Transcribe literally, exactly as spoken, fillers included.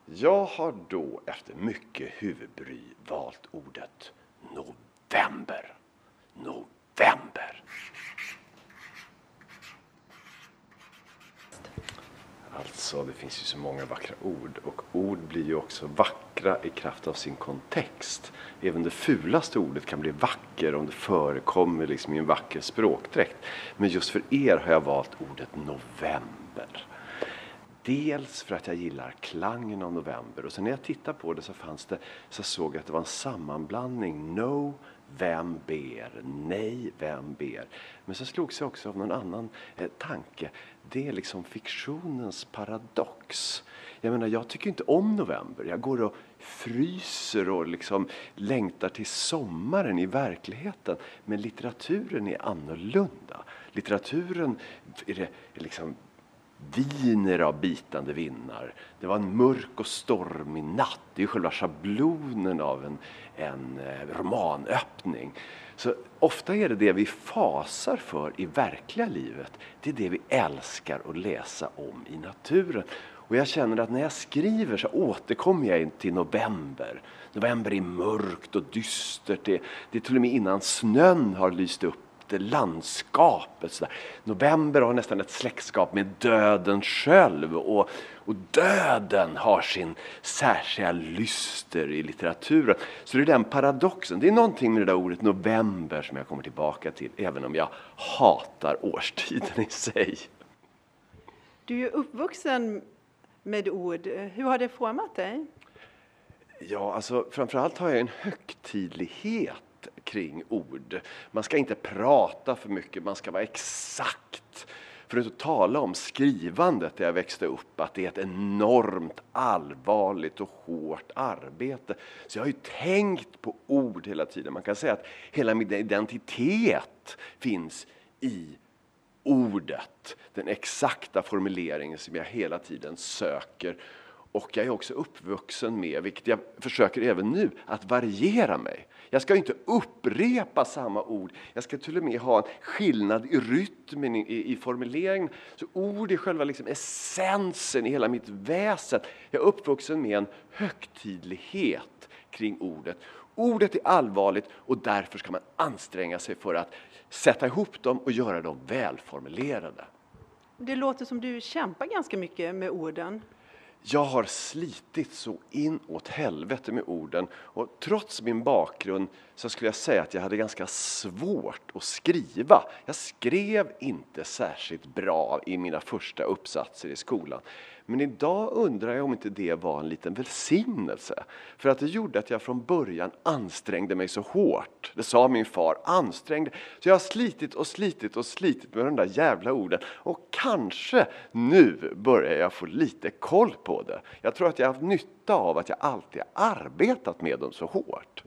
Jag har då efter mycket huvudbry valt ordet november. November. Alltså, det finns ju så många vackra ord. Och ord blir ju också vackra i kraft av sin kontext. Även det fulaste ordet kan bli vacker om det förekommer liksom i en vacker språkdräkt. Men just för er har jag valt ordet november. Dels för att jag gillar klangen av november. Och sen när jag tittade på det så fanns det, så såg jag att det var en sammanblandning. No, vem ber? Nej, vem ber? Men så slogs jag också av någon annan eh, tanke. Det är liksom fiktionens paradox. Jag menar, jag tycker inte om november. Jag går och fryser och liksom längtar till sommaren i verkligheten. Men litteraturen är annorlunda. Litteraturen är det liksom viner av bitande vindar. Det var en mörk och stormig natt. Det är ju själva schablonen av en, en romanöppning. Så ofta är det det vi fasar för i verkliga livet. Det är det vi älskar att läsa om i naturen. Och jag känner att när jag skriver så återkommer jag till november. November är mörkt och dystert. Det, det är till och med innan snön har lyst upp. Det landskapet. Så där. November har nästan ett släktskap med döden själv. Och, och döden har sin särskilda lyster i litteraturen. Så det är den paradoxen. Det är någonting med det där ordet november som jag kommer tillbaka till. Även om jag hatar årstiden i sig. Du är ju uppvuxen med ord. Hur har det format dig? Ja, alltså framförallt har jag en högtidlighet kring ord. Man ska inte prata för mycket, man ska vara exakt. För att tala om skrivandet där jag växte upp, att det är ett enormt allvarligt och hårt arbete. Så jag har ju tänkt på ord hela tiden. Man kan säga att hela min identitet finns i ordet. Den exakta formuleringen som jag hela tiden söker. Och jag är också uppvuxen med, vilket jag försöker även nu, att variera mig. Jag ska inte upprepa samma ord. Jag ska till och med ha en skillnad i rytmen, i, i formuleringen. Så ord är själva liksom essensen i hela mitt väsen. Jag är uppvuxen med en högtidlighet kring ordet. Ordet är allvarligt och därför ska man anstränga sig för att sätta ihop dem och göra dem välformulerade. Det låter som du kämpar ganska mycket med orden. Jag har slitit så in åt helvete med orden och trots min bakgrund så skulle jag säga att jag hade ganska svårt att skriva. Jag skrev inte särskilt bra i mina första uppsatser i skolan. Men idag undrar jag om inte det var en liten välsignelse. För att det gjorde att jag från början ansträngde mig så hårt. Det sa min far, ansträngde. Så jag har slitit och slitit och slitit med de där jävla orden. Och kanske nu börjar jag få lite koll på det. Jag tror att jag har haft nytta av att jag alltid har arbetat med dem så hårt.